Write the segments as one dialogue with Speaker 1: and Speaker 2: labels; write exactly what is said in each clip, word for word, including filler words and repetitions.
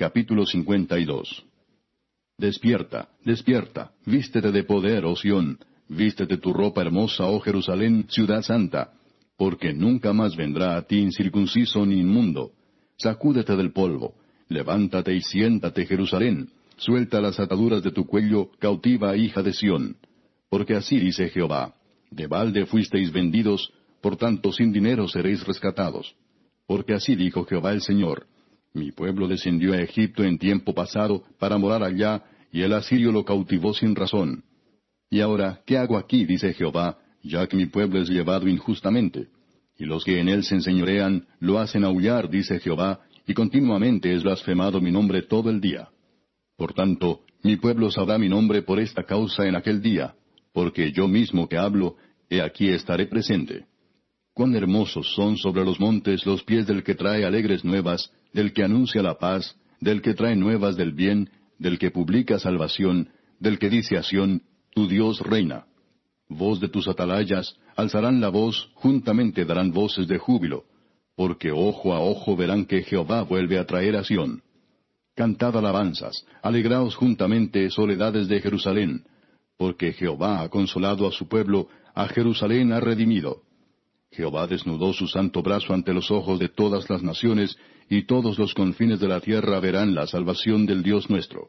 Speaker 1: Capítulo cincuenta y dos. Despierta, despierta, vístete de poder, oh Sión, vístete tu ropa hermosa, oh Jerusalén, ciudad santa, porque nunca más vendrá a ti incircunciso ni inmundo. Sacúdete del polvo, levántate y siéntate, Jerusalén, suelta las ataduras de tu cuello, cautiva hija de Sión. Porque así dice Jehová, de balde fuisteis vendidos, por tanto sin dinero seréis rescatados. Porque así dijo Jehová el Señor, mi pueblo descendió a Egipto en tiempo pasado para morar allá, y el asirio lo cautivó sin razón. Y ahora, ¿qué hago aquí? Dice Jehová, ya que mi pueblo es llevado injustamente. Y los que en él se enseñorean, lo hacen aullar, dice Jehová, y continuamente es blasfemado mi nombre todo el día. Por tanto, mi pueblo sabrá mi nombre por esta causa en aquel día, porque yo mismo que hablo, he aquí estaré presente. Cuán hermosos son sobre los montes los pies del que trae alegres nuevas, del que anuncia la paz, del que trae nuevas del bien, del que publica salvación, del que dice a Sión, tu Dios reina. Voz de tus atalayas, alzarán la voz, juntamente darán voces de júbilo, porque ojo a ojo verán que Jehová vuelve a traer a Sión. Cantad alabanzas, alegraos juntamente, soledades de Jerusalén, porque Jehová ha consolado a su pueblo, a Jerusalén ha redimido. Jehová desnudó su santo brazo ante los ojos de todas las naciones, y todos los confines de la tierra verán la salvación del Dios nuestro.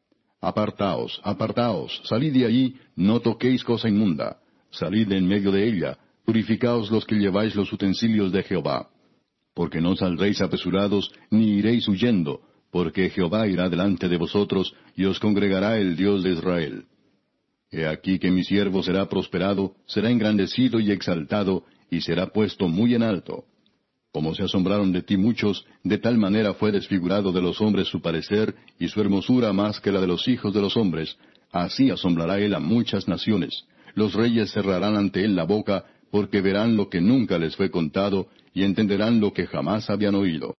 Speaker 1: Apartaos, apartaos, salid de allí, no toquéis cosa inmunda. Salid de en medio de ella, purificaos los que lleváis los utensilios de Jehová. Porque no saldréis apresurados, ni iréis huyendo, porque Jehová irá delante de vosotros, y os congregará el Dios de Israel. He aquí que mi siervo será prosperado, será engrandecido y exaltado, y será puesto muy en alto. Como se asombraron de ti muchos, de tal manera fue desfigurado de los hombres su parecer, y su hermosura más que la de los hijos de los hombres, así asombrará él a muchas naciones. Los reyes cerrarán ante él la boca, porque verán lo que nunca les fue contado, y entenderán lo que jamás habían oído.